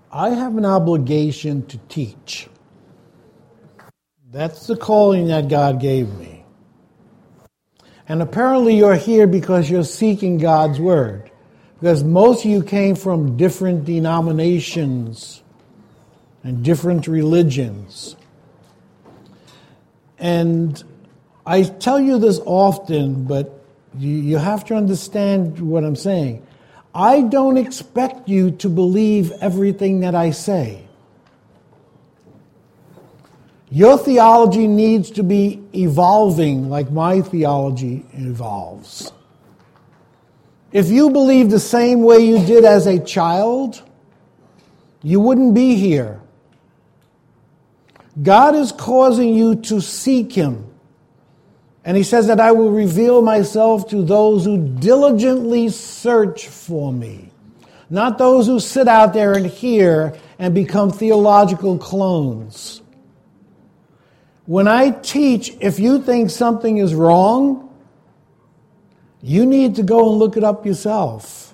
I have an obligation to teach. That's the calling that God gave me. And apparently you're here because you're seeking God's word. Because most of you came from different denominations and different religions. And I tell you this often, but you have to understand what I'm saying. I don't expect you to believe everything that I say. Your theology needs to be evolving like my theology evolves. If you believe the same way you did as a child, you wouldn't be here. God is causing you to seek Him. And He says that I will reveal myself to those who diligently search for me. Not those who sit out there and hear and become theological clones. When I teach, if you think something is wrong, you need to go and look it up yourself.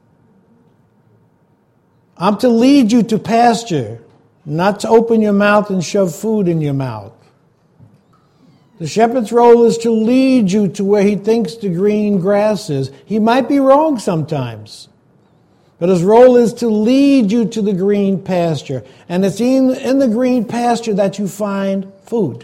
I'm to lead you to pasture, not to open your mouth and shove food in your mouth. The shepherd's role is to lead you to where he thinks the green grass is. He might be wrong sometimes, but his role is to lead you to the green pasture. And it's in the green pasture that you find food.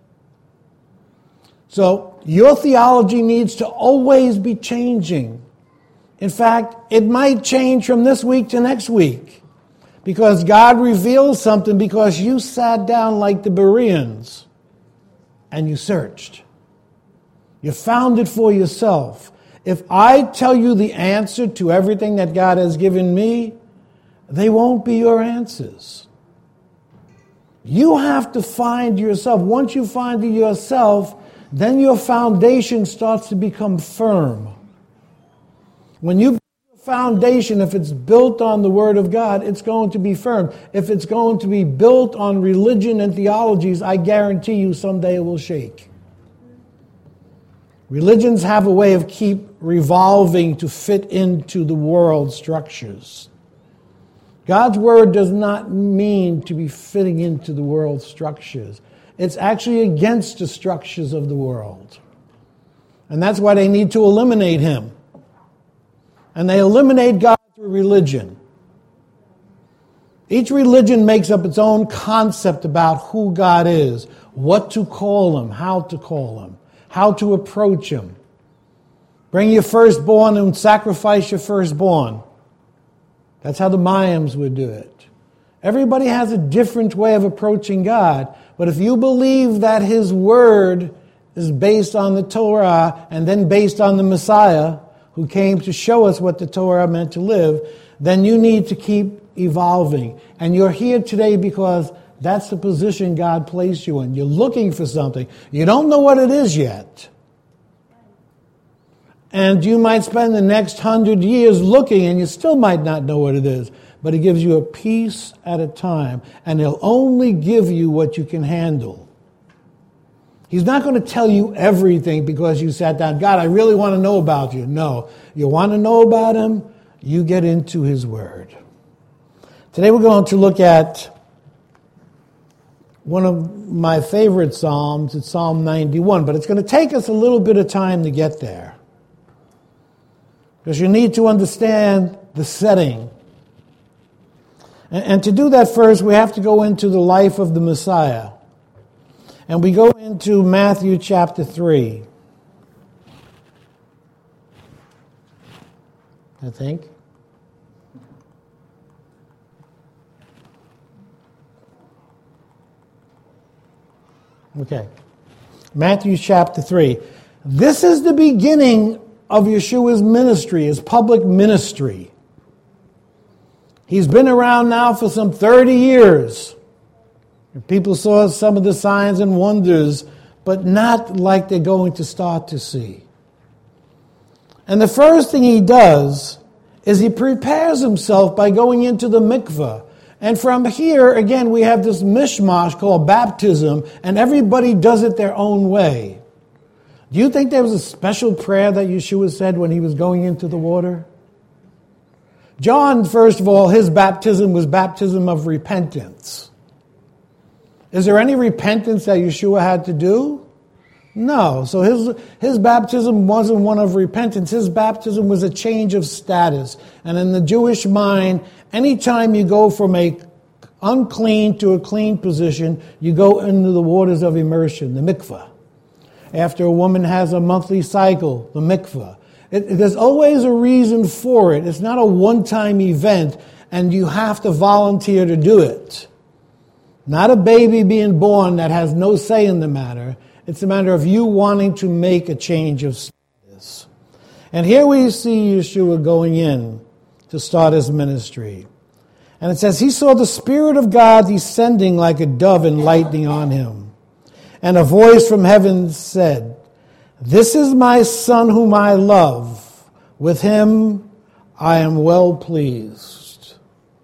So your theology needs to always be changing. In fact, it might change from this week to next week because God reveals something because you sat down like the Bereans and you searched. You found it for yourself. If I tell you the answer to everything that God has given me, they won't be your answers. You have to find yourself. Once you find it yourself, then your foundation starts to become firm. When you build a foundation, if it's built on the Word of God, it's going to be firm. If it's going to be built on religion and theologies, I guarantee you someday it will shake. Religions have a way of keep revolving to fit into the world structures. God's Word does not mean to be fitting into the world structures. It's actually against the structures of the world. And that's why they need to eliminate Him. And they eliminate God through religion. Each religion makes up its own concept about who God is, what to call Him, how to approach Him. Bring your firstborn and sacrifice your firstborn. That's how the Mayans would do it. Everybody has a different way of approaching God. But if you believe that His Word is based on the Torah and then based on the Messiah, who came to show us what the Torah meant to live, then you need to keep evolving. And you're here today because that's the position God placed you in. You're looking for something. You don't know what it is yet. And you might spend the next 100 years looking and you still might not know what it is. But He gives you a piece at a time. And He'll only give you what you can handle. He's not going to tell you everything because you sat down. God, I really want to know about you. No. You want to know about Him? You get into His Word. Today we're going to look at one of my favorite Psalms. It's Psalm 91. But it's going to take us a little bit of time to get there. Because you need to understand the setting. And to do that first, we have to go into the life of the Messiah. And we go into Matthew chapter 3. I think. Okay. Matthew chapter 3. This is the beginning of Yeshua's ministry, His public ministry. He's been around now for some 30 years. People saw some of the signs and wonders, but not like they're going to start to see. And the first thing He does is He prepares Himself by going into the mikveh. And from here, again, we have this mishmash called baptism, and everybody does it their own way. Do you think there was a special prayer that Yeshua said when He was going into the water? John, first of all, his baptism was baptism of repentance. Is there any repentance that Yeshua had to do? No. So his baptism wasn't one of repentance. His baptism was a change of status. And in the Jewish mind, anytime you go from a unclean to a clean position, you go into the waters of immersion, the mikveh. After a woman has a monthly cycle, the mikveh. There's always a reason for it. It's not a one-time event, and you have to volunteer to do it. Not a baby being born that has no say in the matter. It's a matter of you wanting to make a change of status. And here we see Yeshua going in to start his ministry. And it says, he saw the Spirit of God descending like a dove and lightning on him. And a voice from heaven said, "This is my Son whom I love. With him I am well pleased."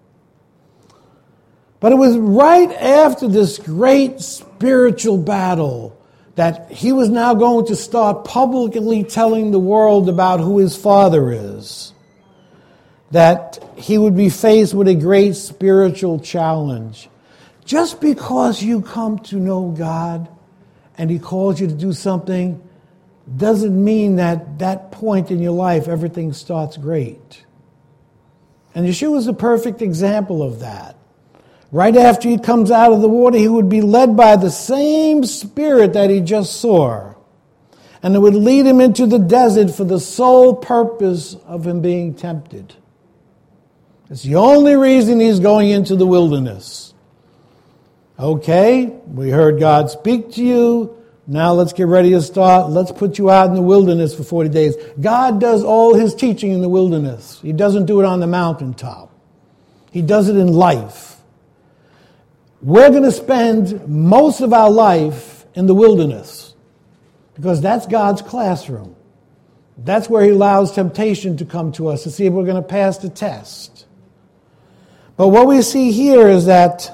But it was right after this great spiritual battle that he was now going to start publicly telling the world about who his Father is, that he would be faced with a great spiritual challenge. Just because you come to know God and he calls you to do something doesn't mean that that point in your life everything starts great. And Yeshua is a perfect example of that. Right after he comes out of the water, he would be led by the same Spirit that he just saw. And it would lead him into the desert for the sole purpose of him being tempted. It's the only reason he's going into the wilderness. Okay, we heard God speak to you. Now let's get ready to start. Let's put you out in the wilderness for 40 days. God does all his teaching in the wilderness. He doesn't do it on the mountaintop. He does it in life. We're going to spend most of our life in the wilderness because that's God's classroom. That's where he allows temptation to come to us to see if we're going to pass the test. But what we see here is that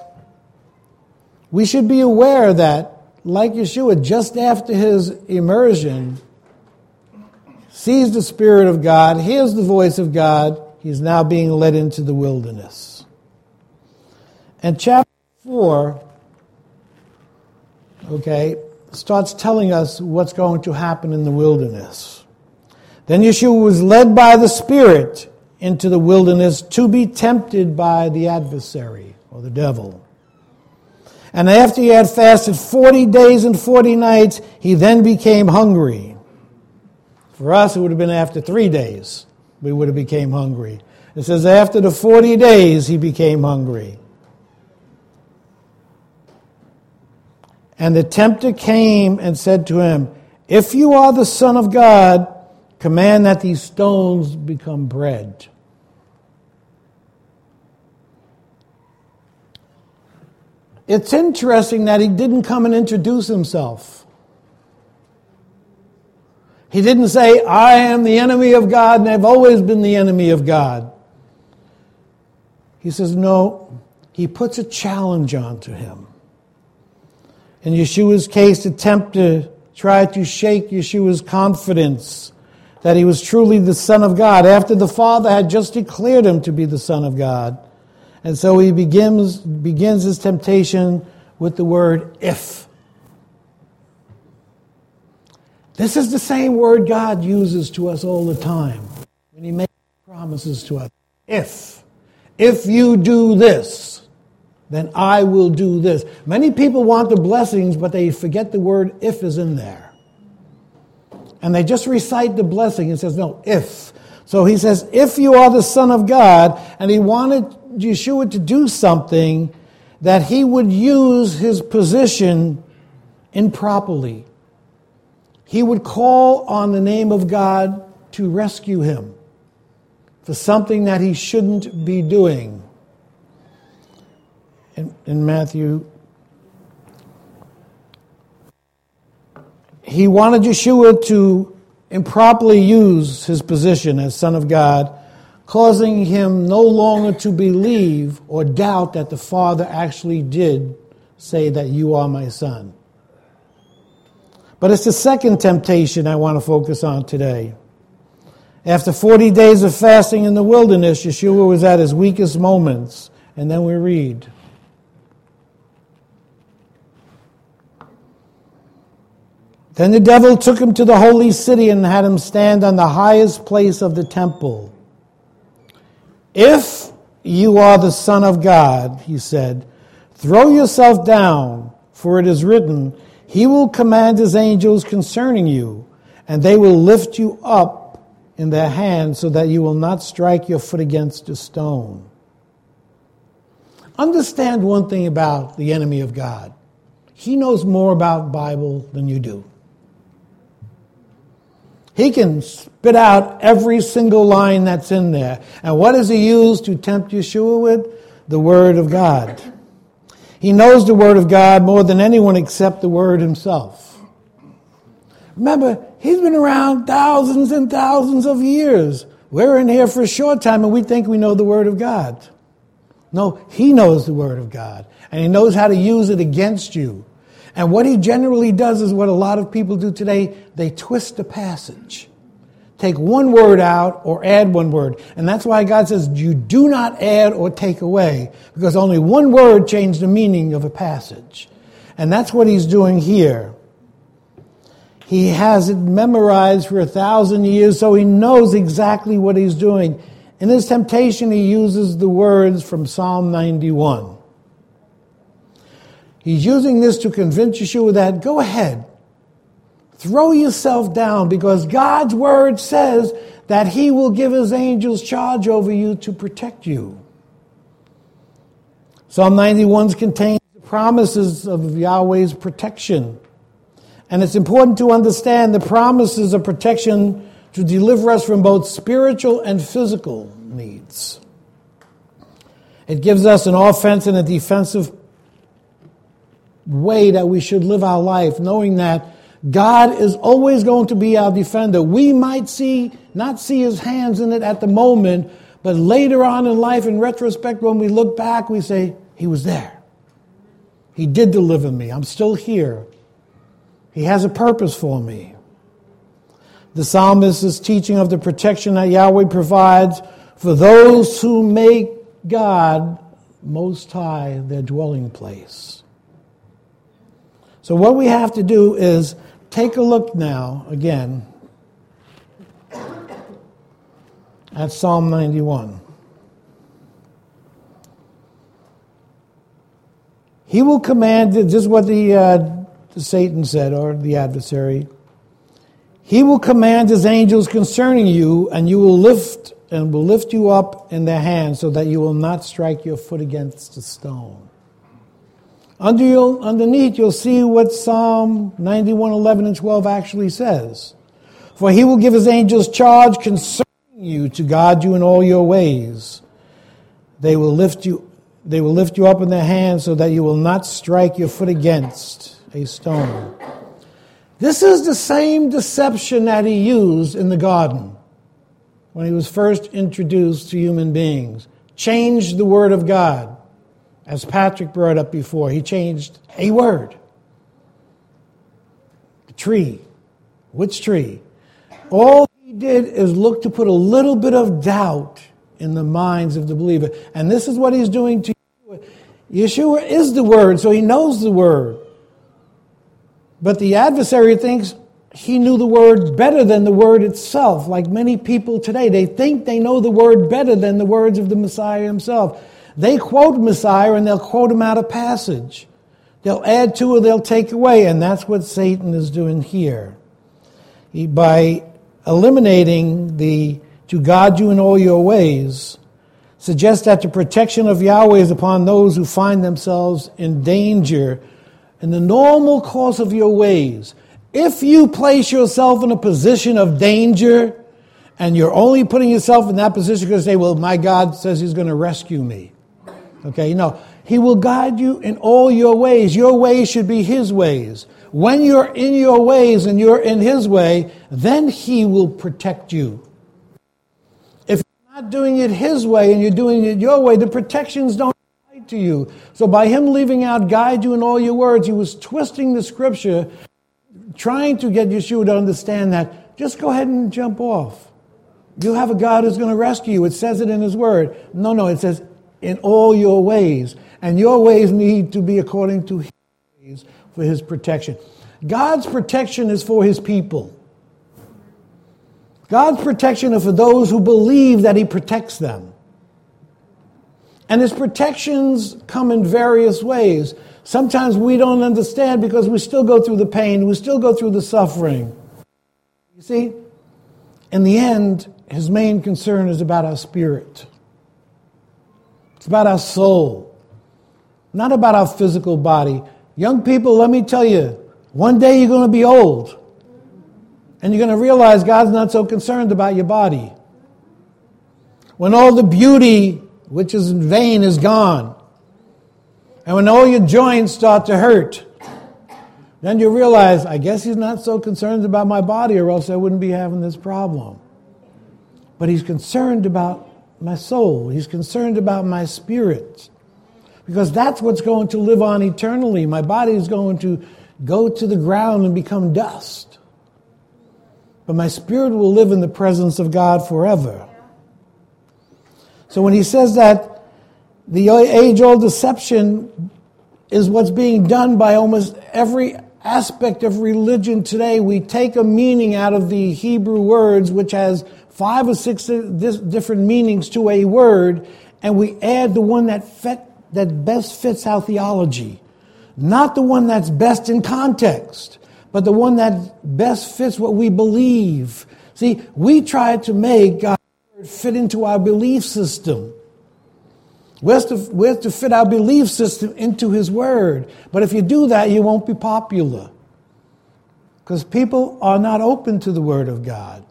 we should be aware that, like Yeshua, just after his immersion, sees the Spirit of God, hears the voice of God, he's now being led into the wilderness. And chapter 4, starts telling us what's going to happen in the wilderness. Then Yeshua was led by the Spirit into the wilderness to be tempted by the adversary, or the devil. And after he had fasted 40 days and 40 nights, he then became hungry. For us, it would have been after 3 days we would have became hungry. It says after the 40 days, he became hungry. And the tempter came and said to him, "If you are the Son of God, command that these stones become bread." It's interesting that he didn't come and introduce himself. He didn't say, "I am the enemy of God and I've always been the enemy of God." He says, no, he puts a challenge onto him. In Yeshua's case, the tempter tried to shake Yeshua's confidence that he was truly the Son of God after the Father had just declared him to be the Son of God. And so he begins his temptation with the word "if." This is the same word God uses to us all the time when he makes promises to us. If you do this, then I will do this. Many people want the blessings, but they forget the word "if" is in there. And they just recite the blessing and says, no, if. So he says, if you are the Son of God, and he wanted Yeshua to do something that he would use his position improperly. He would call on the name of God to rescue him for something that he shouldn't be doing. In Matthew, he wanted Yeshua to improperly use his position as Son of God, causing him no longer to believe or doubt that the Father actually did say that you are my Son. But it's the second temptation I want to focus on today. After 40 days of fasting in the wilderness, Yeshua was at his weakest moments. And then we read, "Then the devil took him to the holy city and had him stand on the highest place of the temple. 'If you are the Son of God,' he said, 'throw yourself down, for it is written, He will command His angels concerning you, and they will lift you up in their hands so that you will not strike your foot against a stone.'" Understand one thing about the enemy of God. He knows more about Bible than you do. He can spit out every single line that's in there. And what does he use to tempt Yeshua with? The Word of God. He knows the Word of God more than anyone except the Word himself. Remember, he's been around thousands and thousands of years. We're in here for a short time and we think we know the Word of God. No, he knows the Word of God. And he knows how to use it against you. And what he generally does is what a lot of people do today. They twist the passage. Take one word out or add one word. And that's why God says you do not add or take away. Because only one word changed the meaning of a passage. And that's what he's doing here. He has it memorized for 1,000 years, so he knows exactly what he's doing. In his temptation, he uses the words from Psalm 91. He's using this to convince Yeshua that, go ahead, throw yourself down, because God's word says that he will give his angels charge over you to protect you. Psalm 91 contains the promises of Yahweh's protection. And it's important to understand the promises of protection to deliver us from both spiritual and physical needs. It gives us an offensive and a defensive way that we should live our life, knowing that God is always going to be our defender. We might not see his hands in it at the moment, but later on in life, in retrospect, when we look back, we say, he was there. He did deliver me. I'm still here. He has a purpose for me. The psalmist is teaching of the protection that Yahweh provides for those who make God Most High their dwelling place. So what we have to do is take a look now, again, at Psalm 91. He will command, this is what the Satan said, or the adversary. He will command his angels concerning you, and will lift you up in their hands so that you will not strike your foot against a stone. Underneath, you'll see what Psalm 91, 11, and 12 actually says. For he will give his angels charge concerning you to guard you in all your ways. They will lift you up in their hands so that you will not strike your foot against a stone. This is the same deception that he used in the garden when he was first introduced to human beings. Changed the word of God. As Patrick brought up before, he changed a word. The tree. Which tree? All he did is look to put a little bit of doubt in the minds of the believer. And this is what he's doing to Yeshua. Yeshua is the word, so he knows the word. But the adversary thinks he knew the word better than the word itself. Like many people today, they think they know the word better than the words of the Messiah himself. They quote Messiah and they'll quote him out of passage. They'll add to or they'll take away, and that's what Satan is doing here. By eliminating the to guard you in all your ways, suggests that the protection of Yahweh is upon those who find themselves in danger in the normal course of your ways. If you place yourself in a position of danger and you're only putting yourself in that position because you say, well, my God says he's going to rescue me. Okay, no. He will guide you in all your ways. Your ways should be his ways. When you're in your ways and you're in his way, then he will protect you. If you're not doing it his way and you're doing it your way, the protections don't apply to you. So by him leaving out guide you in all your words, he was twisting the scripture, trying to get Yeshua to understand that just go ahead and jump off. You have a God who's going to rescue you. It says it in his word. No, it says in all your ways. And your ways need to be according to his ways for his protection. God's protection is for his people. God's protection is for those who believe that he protects them. And his protections come in various ways. Sometimes we don't understand because we still go through the pain. We still go through the suffering. You see, in the end, his main concern is about our spirit. It's about our soul, not about our physical body. Young people, let me tell you, one day you're going to be old. And you're going to realize God's not so concerned about your body. When all the beauty, which is in vain, is gone, and when all your joints start to hurt, then you realize, I guess he's not so concerned about my body, or else I wouldn't be having this problem. But he's concerned about my soul. He's concerned about my spirit. Because that's what's going to live on eternally. My body is going to go to the ground and become dust. But my spirit will live in the presence of God forever. So when he says that the age-old deception is what's being done by almost every aspect of religion today, we take a meaning out of the Hebrew words, which has 5 or 6 different meanings to a word, and we add the one that best fits our theology. Not the one that's best in context, but the one that best fits what we believe. See, we try to make God's word fit into our belief system. We have to fit our belief system into his word. But if you do that, you won't be popular. Because people are not open to the word of God.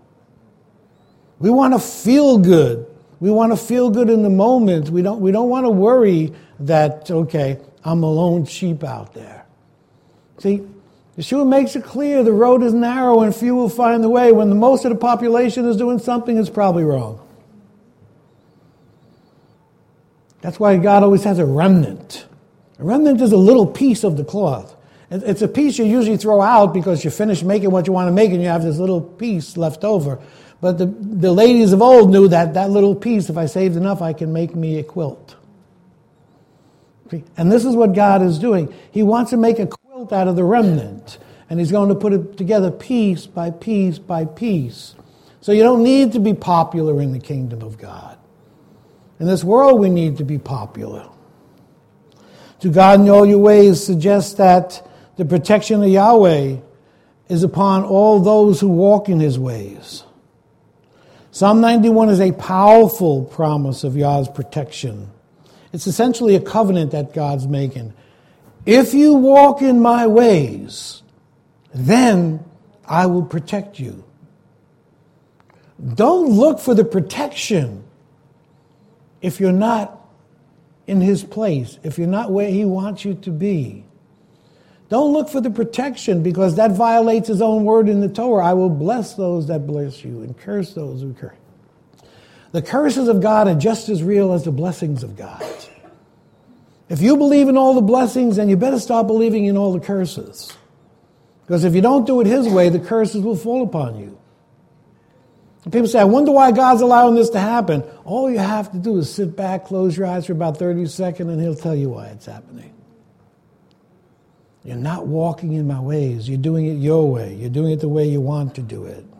We want to feel good. We want to feel good in the moment. We don't want to worry that, okay, I'm a lone sheep out there. See, Yeshua makes it clear the road is narrow and few will find the way. When the most of the population is doing something, it's probably wrong. That's why God always has a remnant. A remnant is a little piece of the cloth. It's a piece you usually throw out because you finished making what you want to make and you have this little piece left over. But the ladies of old knew that little piece, if I saved enough, I can make me a quilt. And this is what God is doing. He wants to make a quilt out of the remnant. And he's going to put it together piece by piece by piece. So you don't need to be popular in the kingdom of God. In this world, we need to be popular. To God in all your ways suggests that the protection of Yahweh is upon all those who walk in his ways. Psalm 91 is a powerful promise of Yah's protection. It's essentially a covenant that God's making. If you walk in my ways, then I will protect you. Don't look for the protection if you're not in his place, if you're not where he wants you to be. Don't look for the protection because that violates his own word in the Torah. I will bless those that bless you and curse those who curse. The curses of God are just as real as the blessings of God. If you believe in all the blessings, then you better stop believing in all the curses. Because if you don't do it his way, the curses will fall upon you. And people say, I wonder why God's allowing this to happen. All you have to do is sit back, close your eyes for about 30 seconds, and he'll tell you why it's happening. You're not walking in my ways. You're doing it your way. You're doing it the way you want to do it.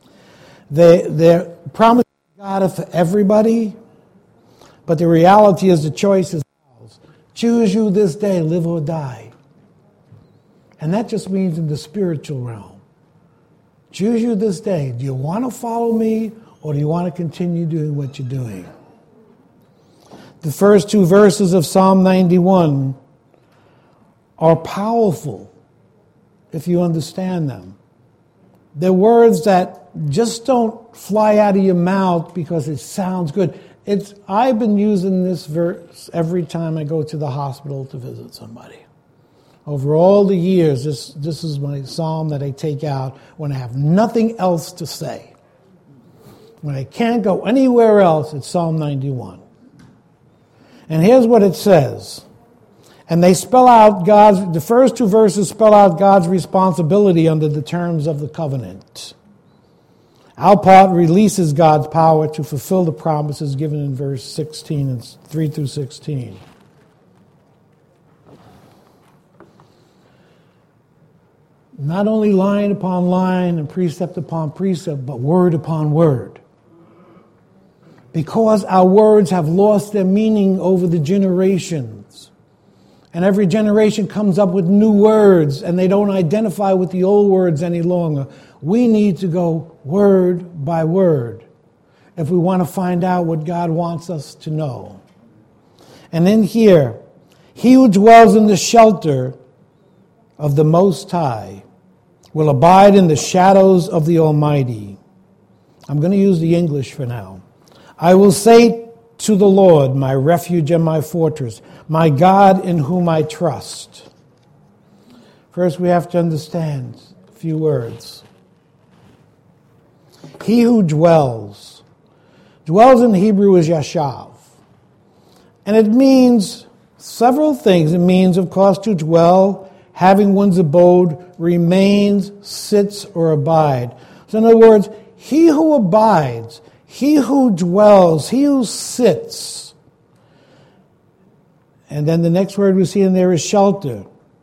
The promises of God are for everybody, but the reality is the choice is ours. Choose you this day, live or die. And that just means in the spiritual realm. Choose you this day. Do you want to follow me or do you want to continue doing what you're doing? The first 2 verses of Psalm 91 are powerful if you understand them. They're words that just don't fly out of your mouth because it sounds good. I've been using this verse every time I go to the hospital to visit somebody. Over all the years, this is my psalm that I take out when I have nothing else to say. When I can't go anywhere else, it's Psalm 91. And here's what it says. And they spell out the first 2 verses spell out God's responsibility under the terms of the covenant. Our part releases God's power to fulfill the promises given in verse 16 and 3 through 16. Not only line upon line and precept upon precept, but word upon word. Because our words have lost their meaning over the generations. And every generation comes up with new words, and they don't identify with the old words any longer. We need to go word by word if we want to find out what God wants us to know. And in here, he who dwells in the shelter of the Most High will abide in the shadows of the Almighty. I'm going to use the English for now. I will say to the Lord, my refuge and my fortress, my God in whom I trust. First, we have to understand a few words. He who dwells. Dwells in Hebrew is yashav. And it means several things. It means, of course, to dwell, having one's abode, remains, sits, or abide. So in other words, he who abides, he who dwells, he who sits. And then the next word we see in there is shelter.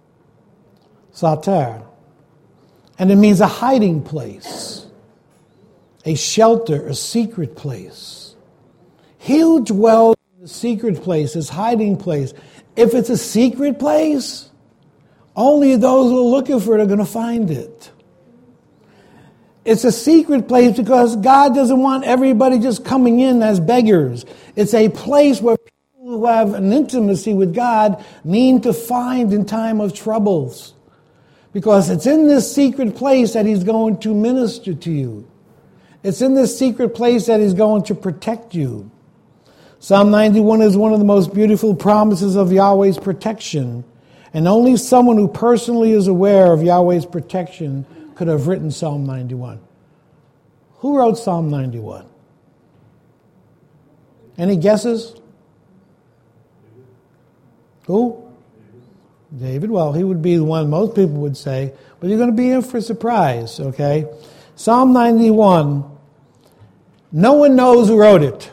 Satar. And it means a hiding place. A shelter, a secret place. He who dwells in the secret place, his hiding place. If it's a secret place, only those who are looking for it are going to find it. It's a secret place because God doesn't want everybody just coming in as beggars. It's a place where people who have an intimacy with God need to find in time of troubles. Because it's in this secret place that he's going to minister to you. It's in this secret place that he's going to protect you. Psalm 91 is one of the most beautiful promises of Yahweh's protection. And only someone who personally is aware of Yahweh's protection could have written Psalm 91. Who wrote Psalm 91? Any guesses? Who? David. Well, he would be the one most people would say, but you're going to be in for a surprise, okay? Psalm 91, no one knows who wrote it.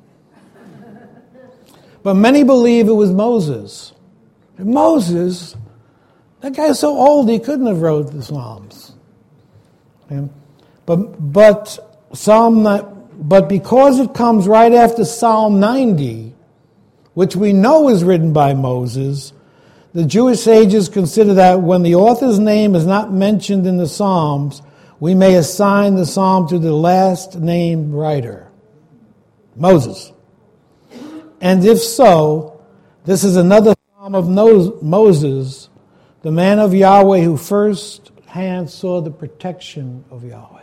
But many believe it was Moses. And Moses, that guy's so old he couldn't have wrote the Psalms. Okay? But because it comes right after Psalm 90, which we know is written by Moses, the Jewish sages consider that when the author's name is not mentioned in the Psalms, we may assign the psalm to the last named writer, Moses. And if so, this is another psalm of Moses, the man of Yahweh who first hand saw the protection of Yahweh.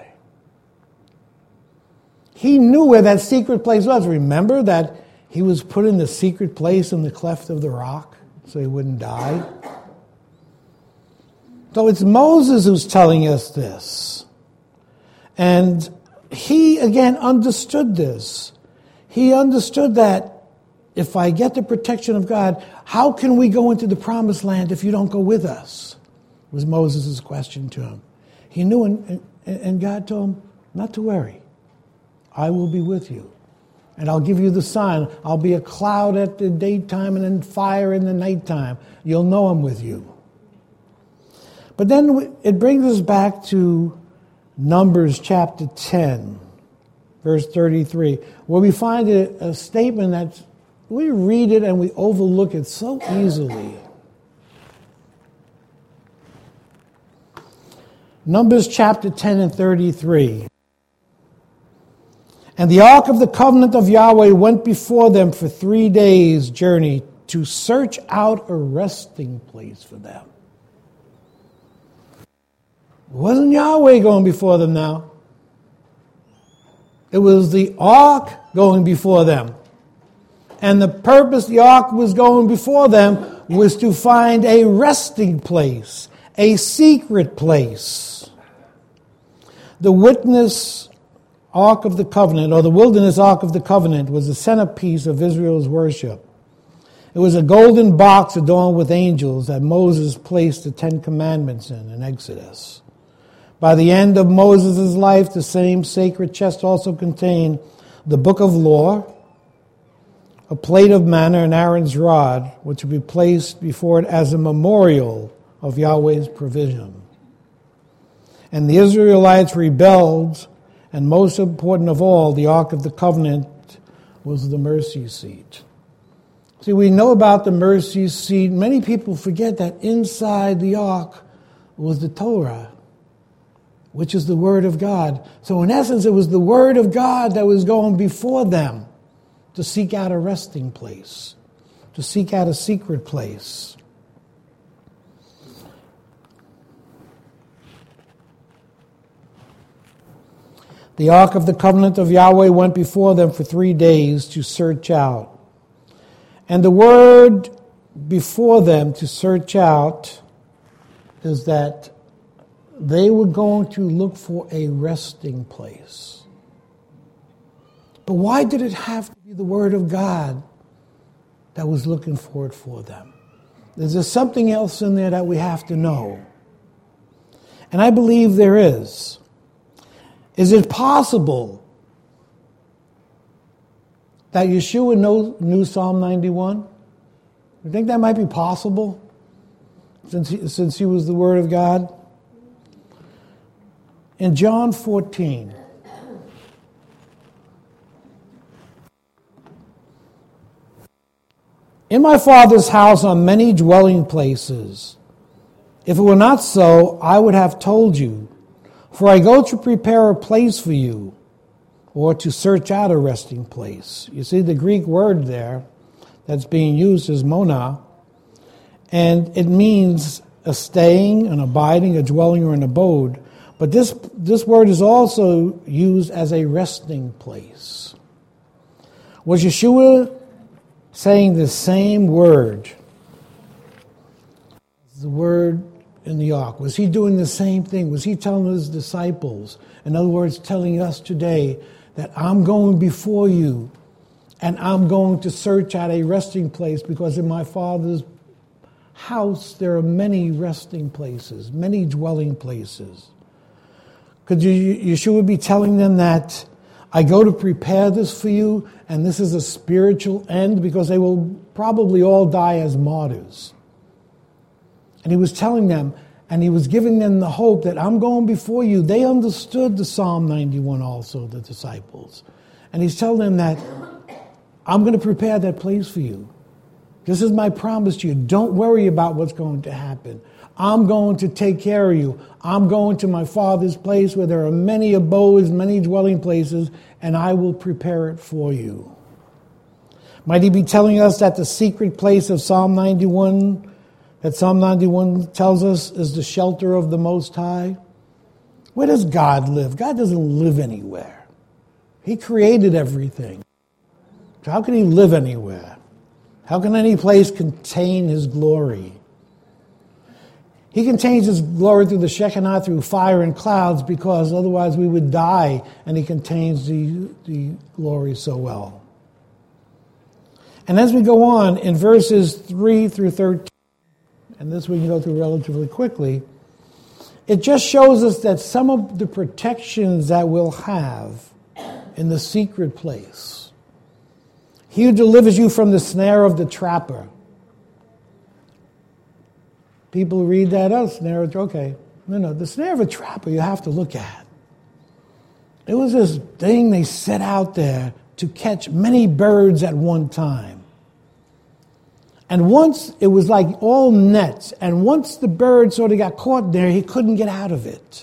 He knew where that secret place was. Remember that he was put in the secret place in the cleft of the rock so he wouldn't die? So it's Moses who's telling us this. And he, again, understood this. He understood that if I get the protection of God, how can we go into the promised land if you don't go with us? Was Moses' question to him. He knew, and God told him, not to worry. I will be with you. And I'll give you the sign. I'll be a cloud at the daytime and then fire in the nighttime. You'll know I'm with you. But then it brings us back to Numbers chapter 10, verse 33, where we find a statement that we read it and we overlook it so easily. Numbers chapter 10 and 33. And the ark of the covenant of Yahweh went before them for 3 days' journey to search out a resting place for them. It wasn't Yahweh going before them now. It was the ark going before them. And the purpose the ark was going before them was to find a resting place, a secret place. The witness Ark of the Covenant, or the wilderness Ark of the Covenant, was the centerpiece of Israel's worship. It was a golden box adorned with angels that Moses placed the 10 Commandments in Exodus. By the end of Moses' life, the same sacred chest also contained the book of law, a plate of manna, and Aaron's rod, which would be placed before it as a memorial of Yahweh's provision. And the Israelites rebelled, and most important of all, the Ark of the Covenant was the mercy seat. See, we know about the mercy seat. Many people forget that inside the Ark was the Torah, which is the Word of God. So in essence, it was the Word of God that was going before them to seek out a resting place, to seek out a secret place. The Ark of the Covenant of Yahweh went before them for 3 days to search out. And the word before them to search out is that they were going to look for a resting place. But why did it have to be the Word of God that was looking for it for them? Is there something else in there that we have to know? And I believe there is. Is it possible that Yeshua knew Psalm 91? You think that might be possible since he was the Word of God? In John 14, in my Father's house are many dwelling places. If it were not so, I would have told you. For I go to prepare a place for you, or to search out a resting place. You see, the Greek word there that's being used is mona, and it means a staying, an abiding, a dwelling, or an abode. But this word is also used as a resting place. Was Yeshua saying the same word as the word in the ark? Was he doing the same thing? Was he telling his disciples, in other words, telling us today that I'm going before you and I'm going to search out a resting place because in my Father's house there are many resting places, many dwelling places? Could Yeshua be telling them that I go to prepare this for you and this is a spiritual end because they will probably all die as martyrs? And he was telling them, and he was giving them the hope that I'm going before you. They understood the Psalm 91 also, the disciples. And he's telling them that I'm going to prepare that place for you. This is my promise to you. Don't worry about what's going to happen. I'm going to take care of you. I'm going to my Father's place where there are many abodes, many dwelling places, and I will prepare it for you. Might he be telling us that the secret place of Psalm 91, that Psalm 91 tells us is the shelter of the Most High? Where does God live? God doesn't live anywhere. He created everything. So how can he live anywhere? How can any place contain his glory? He contains his glory through the Shekinah, through fire and clouds, because otherwise we would die, and he contains the glory so well. And as we go on, in verses 3 through 13, and this we can go through relatively quickly, it just shows us that some of the protections that we'll have in the secret place. He who delivers you from the snare of the trapper. People read that, oh, snare of, okay. No, the snare of a trapper you have to look at. It was this thing they set out there to catch many birds at one time. And once it was like all nets, and once the bird sort of got caught there, he couldn't get out of it.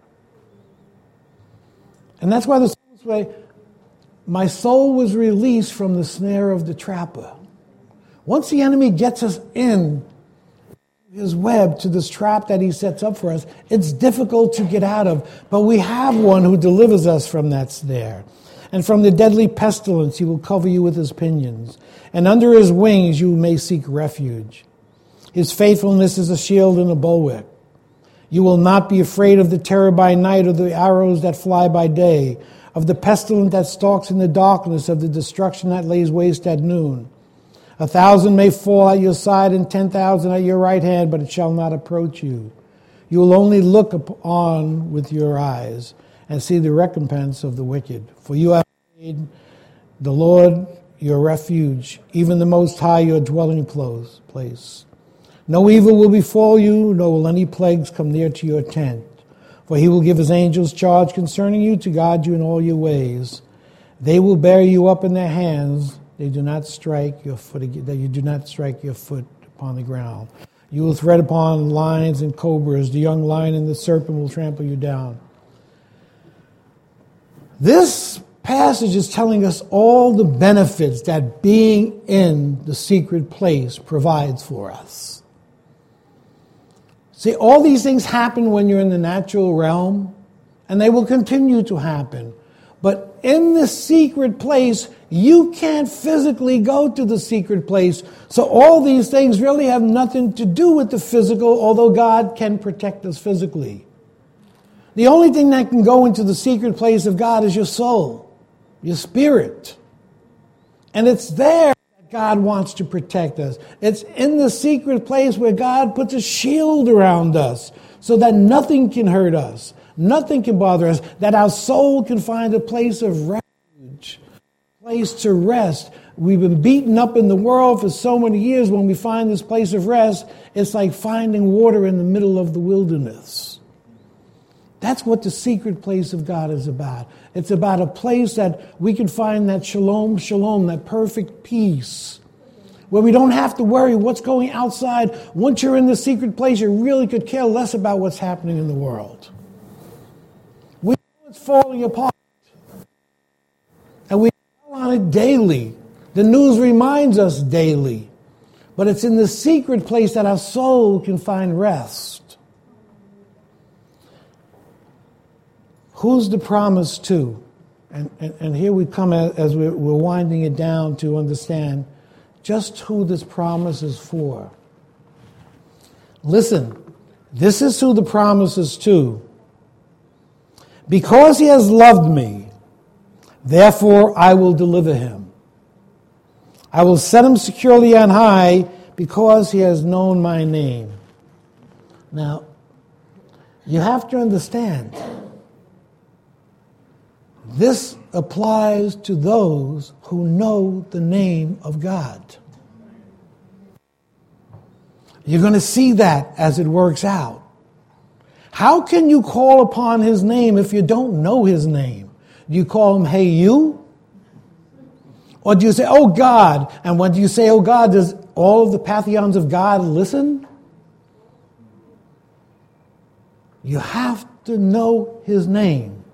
And that's why the psalmist say, my soul was released from the snare of the trapper. Once the enemy gets us in his web to this trap that he sets up for us, it's difficult to get out of. But we have one who delivers us from that snare. And from the deadly pestilence he will cover you with his pinions. And under his wings you may seek refuge. His faithfulness is a shield and a bulwark. You will not be afraid of the terror by night or the arrows that fly by day, of the pestilence that stalks in the darkness, of the destruction that lays waste at noon. 1,000 may fall at your side and 10,000 at your right hand, but it shall not approach you. You will only look upon with your eyes and see the recompense of the wicked. For you have made the Lord your refuge, even the Most High your dwelling place. No evil will befall you, nor will any plagues come near to your tent. For he will give his angels charge concerning you to guard you in all your ways. They will bear you up in their hands. That you do not strike your foot upon the ground. You will tread upon lions and cobras. The young lion and the serpent will trample you down. This passage is telling us all the benefits that being in the secret place provides for us. See, all these things happen when you're in the natural realm, and they will continue to happen. But in the secret place, you can't physically go to the secret place. So all these things really have nothing to do with the physical, although God can protect us physically. The only thing that can go into the secret place of God is your soul, your spirit. And it's there that God wants to protect us. It's in the secret place where God puts a shield around us so that nothing can hurt us. Nothing can bother us, that our soul can find a place of refuge, a place to rest. We've been beaten up in the world for so many years. When we find this place of rest, it's like finding water in the middle of the wilderness. That's what the secret place of God is about. It's about a place that we can find that shalom, shalom, that perfect peace, where we don't have to worry what's going outside. Once you're in the secret place, you really could care less about what's happening in the world. It's falling apart. And we dwell on it daily. The news reminds us daily. But it's in the secret place that our soul can find rest. Who's the promise to? And here we come as we're winding it down to understand just who this promise is for. Listen, this is who the promise is to. Because he has loved me, therefore I will deliver him. I will set him securely on high because he has known my name. Now, you have to understand, this applies to those who know the name of God. You're going to see that as it works out. How can you call upon his name if you don't know his name? Do you call him, hey, you? Or do you say, oh, God? And when you say, oh, God, does all of the pantheons of God listen? You have to know his name.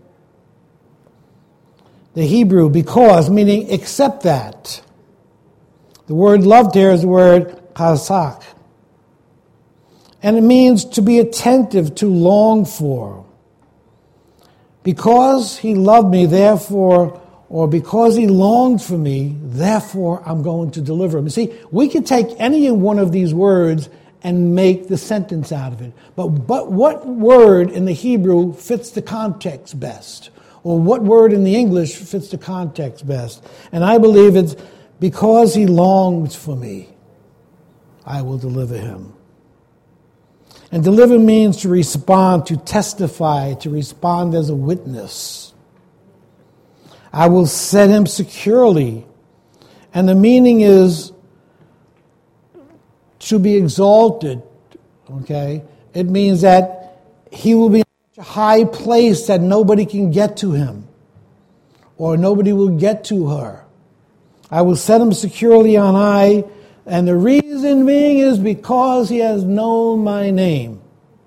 The Hebrew, because, meaning except that. The word loved here is the word chazak. And it means to be attentive, to long for. Because he loved me, therefore, or because he longed for me, therefore I'm going to deliver him. You see, we can take any one of these words and make the sentence out of it. But what word in the Hebrew fits the context best? Or what word in the English fits the context best? And I believe it's because he longs for me, I will deliver him. And deliver means to respond, to testify, to respond as a witness. I will set him securely. And the meaning is to be exalted. Okay? It means that he will be in such a high place that nobody can get to him. Or nobody will get to her. I will set him securely on high. And the reason being is because he has known my name.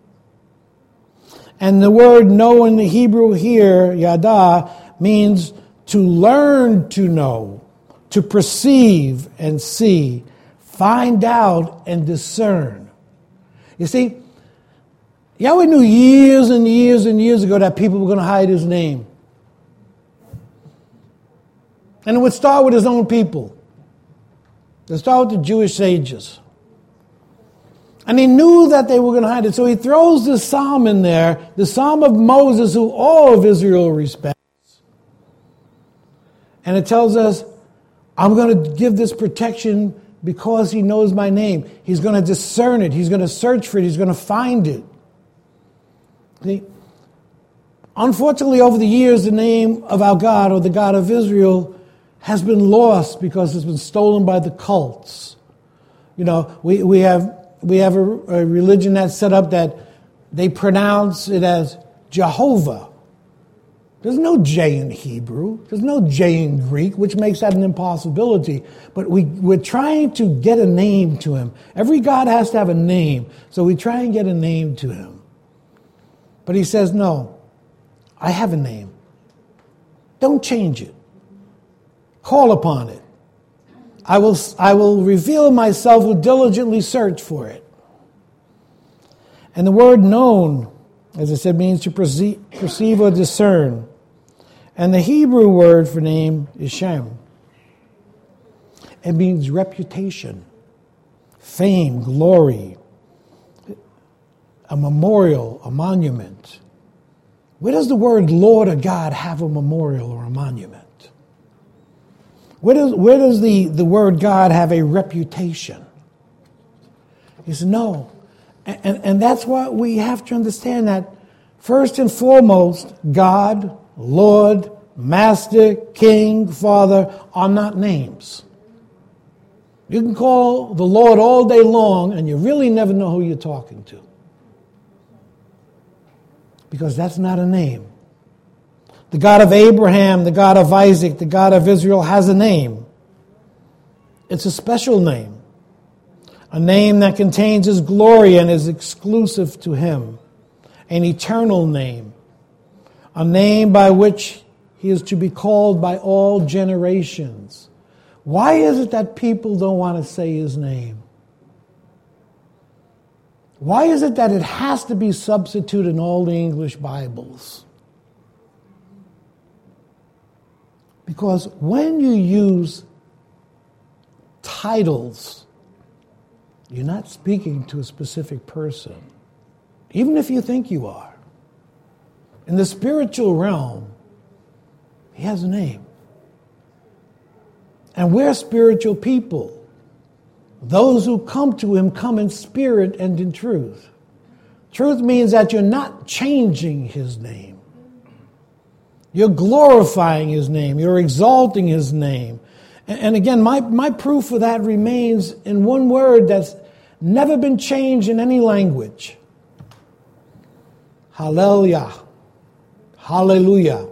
And the word know in the Hebrew here, yada, means to learn to know, to perceive and see, find out and discern. You see, Yahweh knew years and years and years ago that people were going to hide his name. And it would start with his own people. They start with the Jewish sages. And he knew that they were going to hide it. So he throws this psalm in there, the psalm of Moses, who all of Israel respects. And it tells us, I'm going to give this protection because he knows my name. He's going to discern it. He's going to search for it. He's going to find it. See? Unfortunately, over the years, the name of our God, or the God of Israel, has been lost because it's been stolen by the cults. You know, we have a religion that's set up that they pronounce it as Jehovah. There's no J in Hebrew. There's no J in Greek, which makes that an impossibility. But we're trying to get a name to him. Every God has to have a name. So we try and get a name to him. But he says, no, I have a name. Don't change it. Call upon it. I will reveal myself, will diligently search for it. And the word known, as I said, means to perceive or discern. And the Hebrew word for name is Shem. It means reputation, fame, glory, a memorial, a monument. Where does the word Lord or God have a memorial or a monument? Where does the word God have a reputation? He said, no. And that's why we have to understand that first and foremost, God, Lord, Master, King, Father are not names. You can call the Lord all day long and you really never know who you're talking to. Because that's not a name. The God of Abraham, the God of Isaac, the God of Israel has a name. It's a special name. A name that contains his glory and is exclusive to him. An eternal name. A name by which he is to be called by all generations. Why is it that people don't want to say his name? Why is it that it has to be substituted in all the English Bibles? Because when you use titles, you're not speaking to a specific person, even if you think you are. In the spiritual realm, he has a name. And we're spiritual people. Those who come to him come in spirit and in truth. Truth means that you're not changing his name. You're glorifying his name. You're exalting his name. And again, my proof for that remains in one word that's never been changed in any language. Hallelujah. Hallelujah.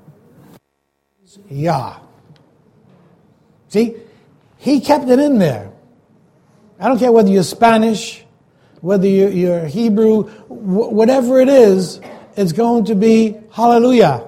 Yah. See, he kept it in there. I don't care whether you're Spanish, whether you're Hebrew, whatever it is, it's going to be hallelujah.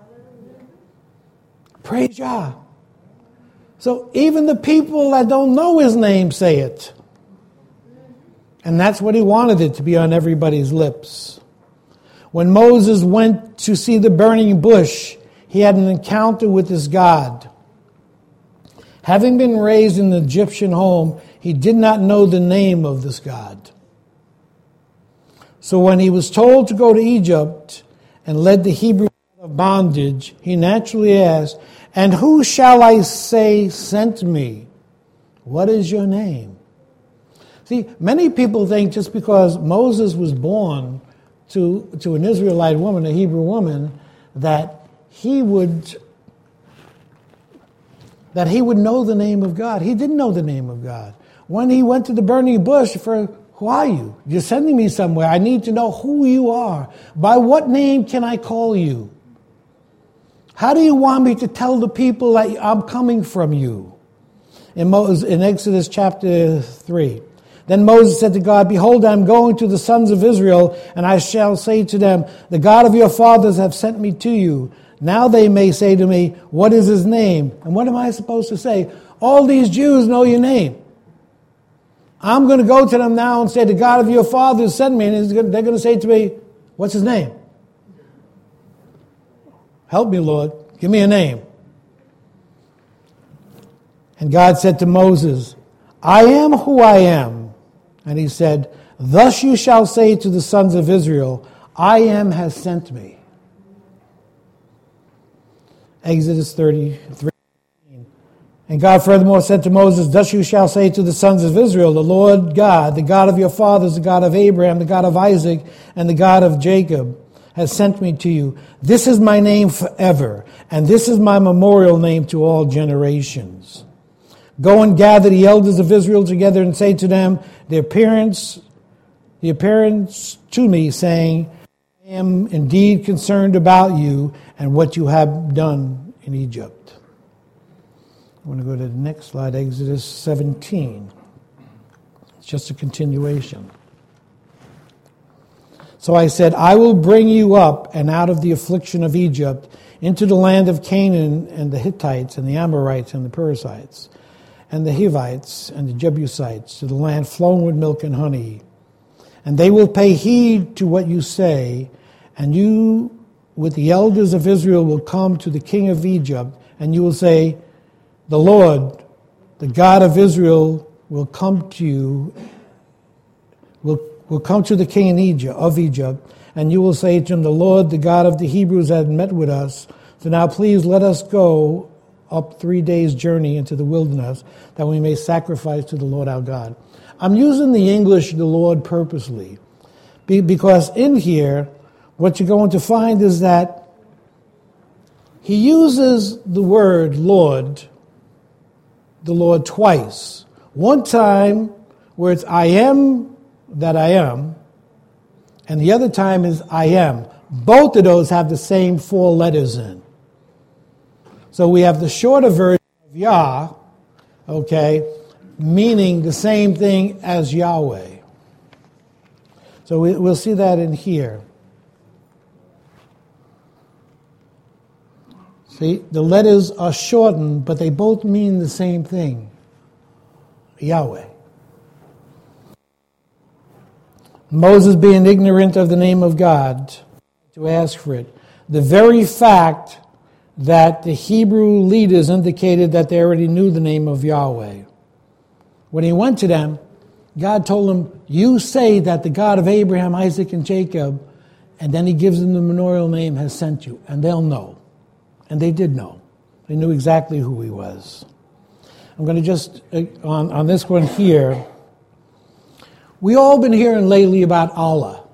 Praise Yah. So even the people that don't know his name say it. And that's what he wanted it to be on everybody's lips. When Moses went to see the burning bush, he had an encounter with his God. Having been raised in an Egyptian home, he did not know the name of this God. So when he was told to go to Egypt and led the Hebrews out of bondage, he naturally asked, "And who shall I say sent me? What is your name?" See, many people think just because Moses was born to an Israelite woman, a Hebrew woman, that he would know the name of God. He didn't know the name of God. When he went to the burning bush, who are you? You're sending me somewhere. I need to know who you are. By what name can I call you? How do you want me to tell the people that I'm coming from you? In Exodus chapter 3. Then Moses said to God, "Behold, I am going to the sons of Israel, and I shall say to them, the God of your fathers have sent me to you. Now they may say to me, what is his name?" And what am I supposed to say? All these Jews know your name. I'm going to go to them now and say, the God of your fathers sent me. And they're going to say to me, what's his name? Help me, Lord. Give me a name. And God said to Moses, "I am who I am." And he said, "Thus you shall say to the sons of Israel, I am has sent me." Exodus 33. And God furthermore said to Moses, "Thus you shall say to the sons of Israel, the Lord God, the God of your fathers, the God of Abraham, the God of Isaac, and the God of Jacob, has sent me to you. This is my name forever, and this is my memorial name to all generations. Go and gather the elders of Israel together and say to them the appearance to me, saying, I am indeed concerned about you and what you have done in Egypt. I want to go to the next slide, Exodus 17. It's just a continuation. So I said, I will bring you up and out of the affliction of Egypt into the land of Canaan and the Hittites and the Amorites and the Perizzites and the Hivites and the Jebusites, to the land flowing with milk and honey. And they will pay heed to what you say, and you with the elders of Israel will come to the king of Egypt, and you will say, the Lord, the God of Israel, will come to you, will come to the king of Egypt, and you will say to him, the Lord, the God of the Hebrews, has met with us. So now please let us go up 3 days' journey into the wilderness, that we may sacrifice to the Lord our God. I'm using the English, the Lord, purposely, because in here, what you're going to find is that he uses the word Lord, the Lord, twice. One time where it's I am that I am, and the other time is I am. Both of those have the same 4 letters in. So we have the shorter version of Yah, okay, meaning the same thing as Yahweh. So we'll see that in here. See, the letters are shortened, but they both mean the same thing, Yahweh. Moses, being ignorant of the name of God, to ask for it. The very fact that the Hebrew leaders indicated that they already knew the name of Yahweh. When he went to them, God told them, you say that the God of Abraham, Isaac, and Jacob, and then he gives them the memorial name, has sent you, and they'll know. And they did know. They knew exactly who he was. I'm going to just, on this one here, we all been hearing lately about Allah.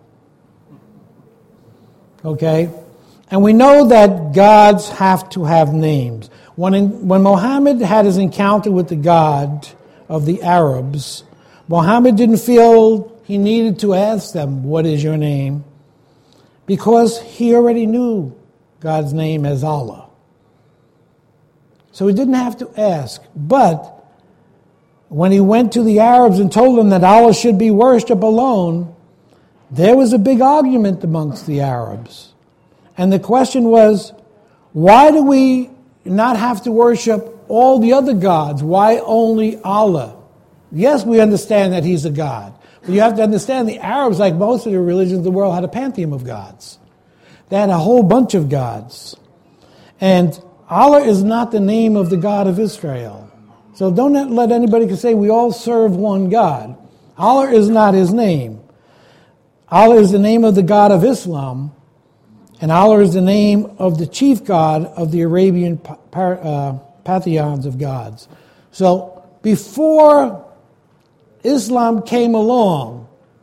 Okay? And we know that gods have to have names. When Muhammad had his encounter with the God of the Arabs, Muhammad didn't feel he needed to ask them, what is your name? Because he already knew God's name as Allah. So he didn't have to ask. But when he went to the Arabs and told them that Allah should be worshipped alone, there was a big argument amongst the Arabs. And the question was, why do we not have to worship all the other gods? Why only Allah? Yes, we understand that he's a god. But you have to understand the Arabs, like most of the religions of the world, had a pantheon of gods. They had a whole bunch of gods. And Allah is not the name of the God of Israel. So don't let anybody say we all serve one God. Allah is not his name. Allah is the name of the God of Islam. And Allah is the name of the chief god of the Arabian pantheons of gods. So before Islam came along,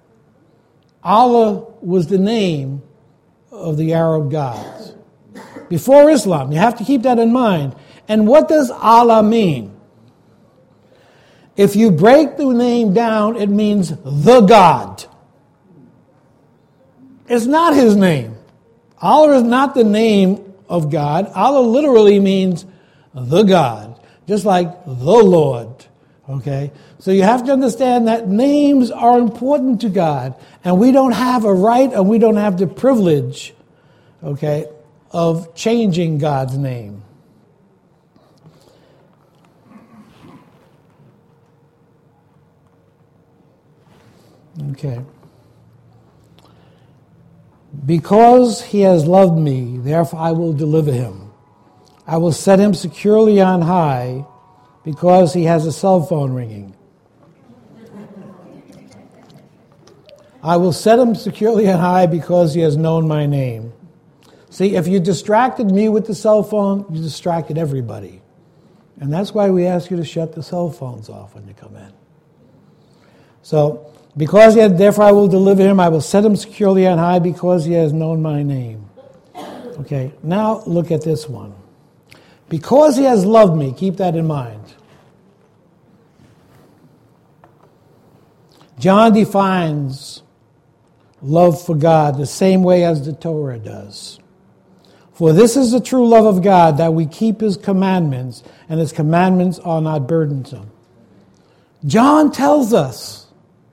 Allah was the name of the Arab gods. Before Islam, you have to keep that in mind. And what does Allah mean? If you break the name down, it means the God. It's not his name. Allah is not the name of God. Allah literally means the God, just like the Lord. Okay? So you have to understand that names are important to God, and we don't have a right and we don't have the privilege, okay, of changing God's name. Okay. Because he has loved me, therefore I will deliver him. I will set him securely on high because he has a cell phone ringing. I will set him securely on high because he has known my name. See, if you distracted me with the cell phone, you distracted everybody. And that's why we ask you to shut the cell phones off when you come in. So Therefore I will deliver him. I will set him securely on high because he has known my name. Okay, now look at this one. Because he has loved me, keep that in mind. John defines love for God the same way as the Torah does. For this is the true love of God, that we keep his commandments, and his commandments are not burdensome. John tells us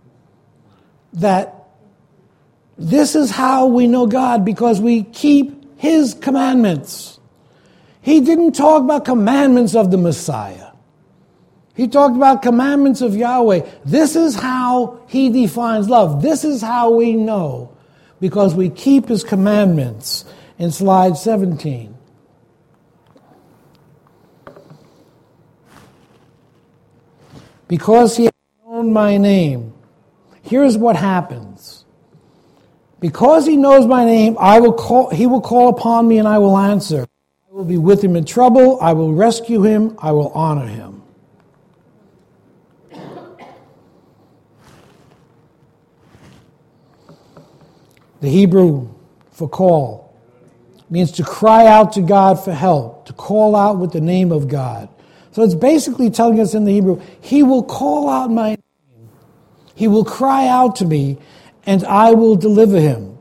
that this is how we know God, because we keep his commandments. He didn't talk about commandments of the Messiah. He talked about commandments of Yahweh. This is how he defines love. This is how we know, because we keep his commandments. In slide 17. Because he has known my name. Here's what happens. Because he knows my name, he will call upon me and I will answer. I will be with him in trouble. I will rescue him. I will honor him. The Hebrew for call means to cry out to God for help, to call out with the name of God. So it's basically telling us in the Hebrew, he will call out my name. He will cry out to me, and I will deliver him.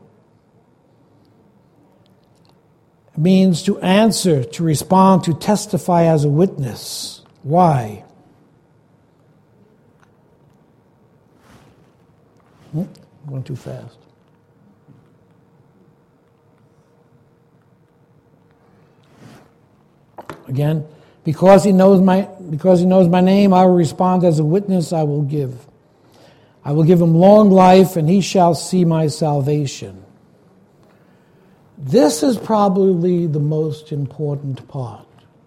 It means to answer, to respond, to testify as a witness. Why? Going too fast. Again, because he knows my name, I will respond as a witness. I will give him long life, and he shall see my salvation. This is probably the most important part.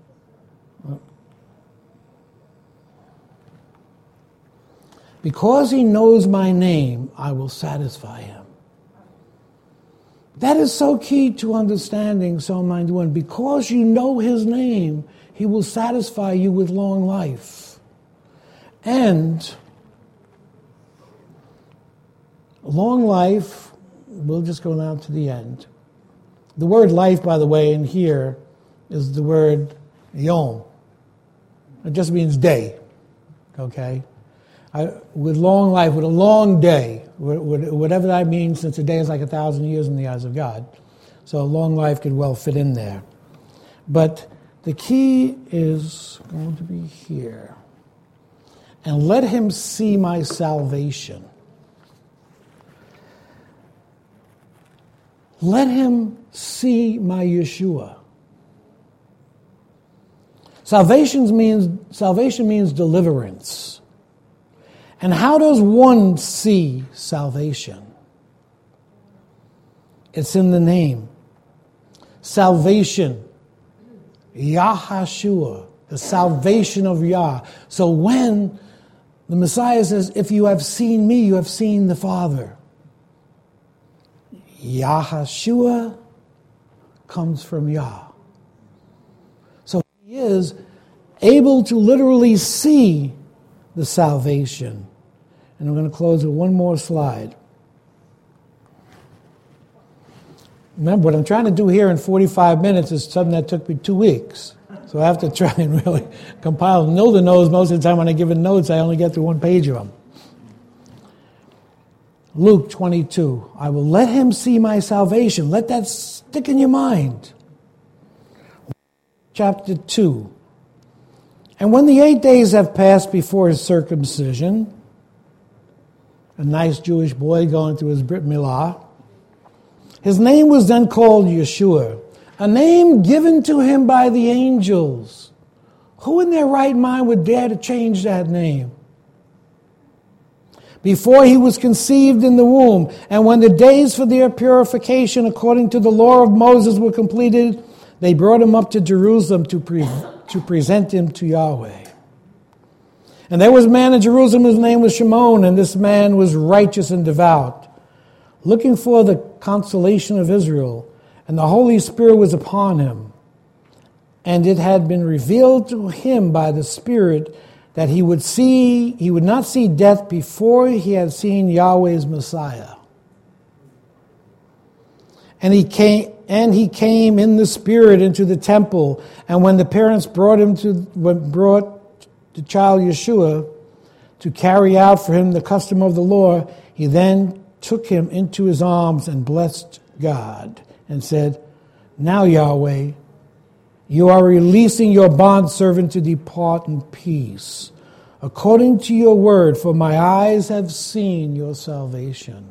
Because he knows my name, I will satisfy him. That is so key to understanding Psalm 91. Because you know his name, he will satisfy you with long life. And long life, we'll just go down to the end. The word life, by the way, in here is the word yom. It just means day. Okay? With long life, with a long day, whatever that means, since a day is like 1,000 years in the eyes of God. So a long life could well fit in there. But the key is going to be here. And let him see my salvation. Let him see my Yeshua. Salvation means deliverance. And how does one see salvation? It's in the name. Salvation. Yahashua. The salvation of Yah. So when the Messiah says, if you have seen me, you have seen the Father. Yahashua comes from Yah. So he is able to literally see the salvation. And I'm going to close with one more slide. Remember, what I'm trying to do here in 45 minutes is something that took me 2 weeks. So I have to try and really compile. Nilda knows most of the time when I give it notes, I only get through one page of them. Luke 22. I will let him see my salvation. Let that stick in your mind. Chapter 2. And when the 8 days have passed before his circumcision, a nice Jewish boy going through his Brit Milah, his name was then called Yeshua, a name given to him by the angels. Who in their right mind would dare to change that name? Before he was conceived in the womb, and when the days for their purification according to the law of Moses were completed, they brought him up to Jerusalem to present him to Yahweh. And there was a man in Jerusalem whose name was Shimon, and this man was righteous and devout, looking for the consolation of Israel, and the Holy Spirit was upon him. And it had been revealed to him by the Spirit that he would not see death before he had seen Yahweh's Messiah. And he came in the Spirit into the temple. And when the parents brought the child Yeshua to carry out for him the custom of the law, he then took him into his arms and blessed God and said, "Now, Yahweh, you are releasing your bondservant to depart in peace, according to your word, for my eyes have seen your salvation."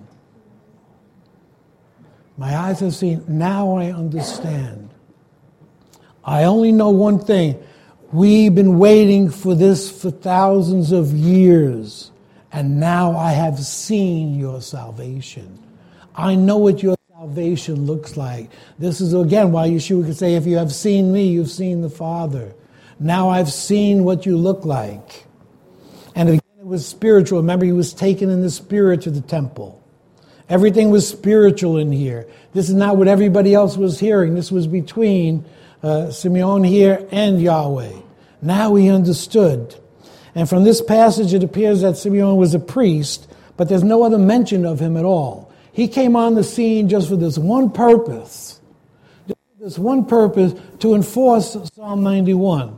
My eyes have seen. Now I understand. I only know one thing. We've been waiting for this for thousands of years, and now I have seen your salvation. I know what your salvation looks like. This is, again, why Yeshua could say, if you have seen me, you've seen the Father. Now I've seen what you look like. And again, it was spiritual. Remember, he was taken in the Spirit to the temple. Everything was spiritual in here. This is not what everybody else was hearing. This was between Simeon here and Yahweh. Now he understood. And from this passage, it appears that Simeon was a priest, but there's no other mention of him at all. He came on the scene just for this one purpose. This one purpose, to enforce Psalm 91.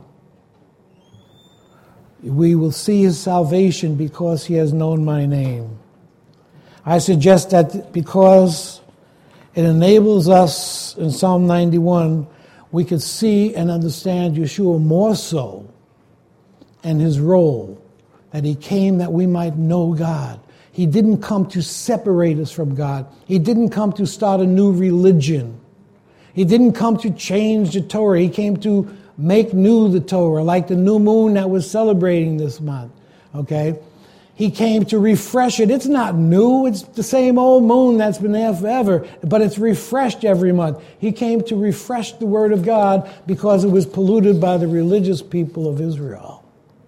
We will see his salvation because he has known my name. I suggest that because it enables us in Psalm 91, we could see and understand Yeshua more so and his role, that he came that we might know God. He didn't come to separate us from God. He didn't come to start a new religion. He didn't come to change the Torah. He came to make new the Torah, like the new moon that we're celebrating this month. Okay? He came to refresh it. It's not new. It's the same old moon that's been there forever, but it's refreshed every month. He came to refresh the Word of God because it was polluted by the religious people of Israel.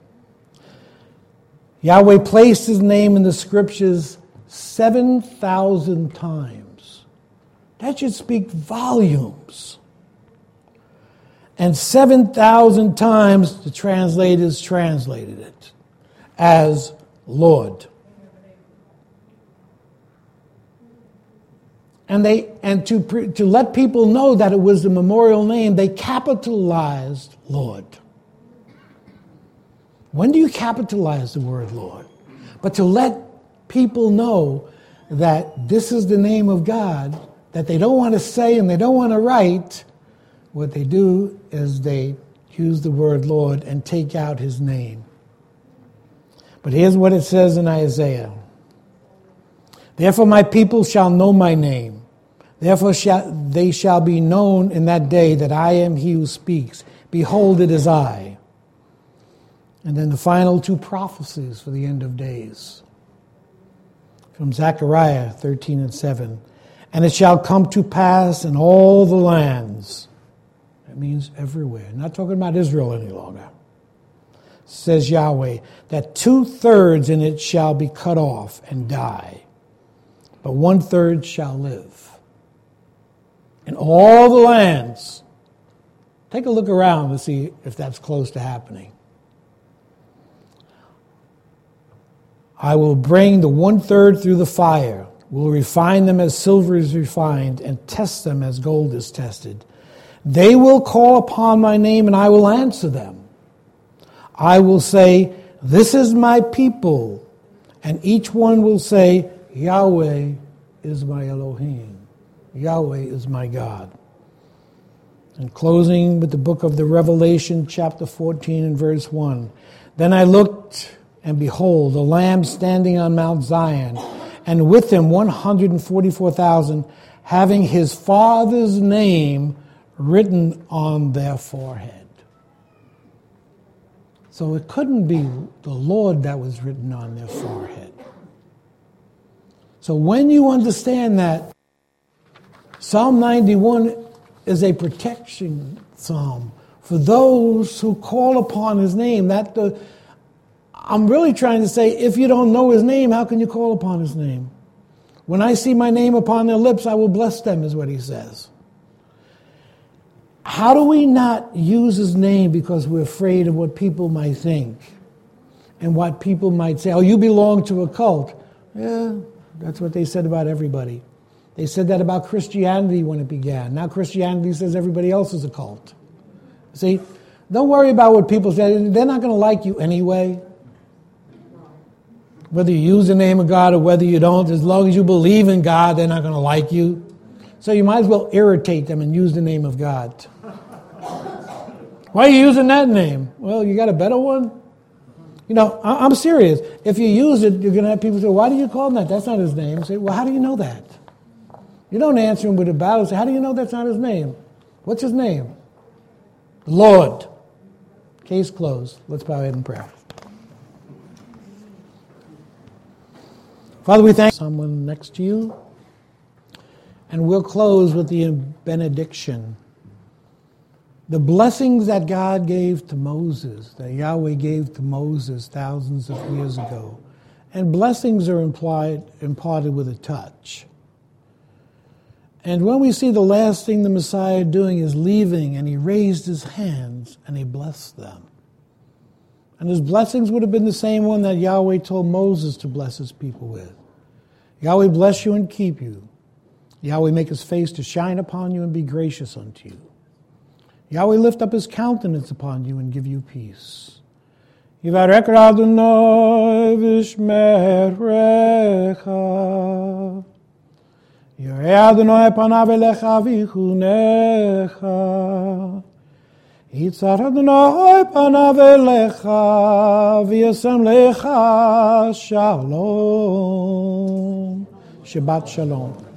Yahweh placed his name in the Scriptures 7,000 times. That should speak volumes. And 7,000 times the translators translated it as Lord. And to let people know that it was the memorial name, they capitalized Lord. When do you capitalize the word Lord? But to let people know that this is the name of God, that they don't want to say and they don't want to write, what they do is they use the word Lord and take out his name. But here's what it says in Isaiah. Therefore my people shall know my name. Therefore they shall be known in that day that I am he who speaks. Behold, it is I. And then the final two prophecies for the end of days. From Zechariah 13 and 7. And it shall come to pass in all the lands. That means everywhere. Not talking about Israel any longer. Says Yahweh, that 2/3 in it shall be cut off and die, but 1/3 shall live. In all the lands. Take a look around to see if that's close to happening. I will bring the 1/3 through the fire, will refine them as silver is refined, and test them as gold is tested. They will call upon my name, and I will answer them. I will say, this is my people. And each one will say, Yahweh is my Elohim. Yahweh is my God. And closing with the book of the Revelation, chapter 14 and verse 1. Then I looked, and behold, a Lamb standing on Mount Zion, and with him 144,000, having his Father's name written on their forehead. So it couldn't be the Lord that was written on their forehead. So when you understand that, Psalm 91 is a protection psalm for those who call upon his name. I'm really trying to say, if you don't know his name, how can you call upon his name? When I see my name upon their lips, I will bless them, is what he says. How do we not use his name because we're afraid of what people might think? and what people might say. Oh, you belong to a cult. Yeah, that's what they said about everybody. They said that about Christianity when it began. Now Christianity says everybody else is a cult. See, don't worry about what people say. They're not going to like you anyway. Whether you use the name of God or whether you don't, as long as you believe in God, they're not going to like you. So you might as well irritate them and use the name of God. Why are you using that name? Well, you got a better one? You know, I'm serious. If you use it, you're going to have people say, why do you call him that? That's not his name. Say, well, how do you know that? You don't answer him with a battle. Say, how do you know that's not his name? What's his name? Lord. Case closed. Let's bow our head in prayer. Father, we thank someone next to you. And we'll close with the benediction. The blessings that God gave to Moses, that Yahweh gave to Moses thousands of years ago. And blessings are imparted with a touch. And when we see the last thing the Messiah doing is leaving, and he raised his hands and he blessed them. And his blessings would have been the same one that Yahweh told Moses to bless his people with. Yahweh bless you and keep you. Yahweh make his face to shine upon you and be gracious unto you. Yahweh lift up his countenance upon you and give you peace. Yivarech Adonai v'shmerecha. Yireh Adonai panav elecha v'chunecha. Yitzar Adonai panav elecha v'yasem lecha shalom. Shabbat shalom.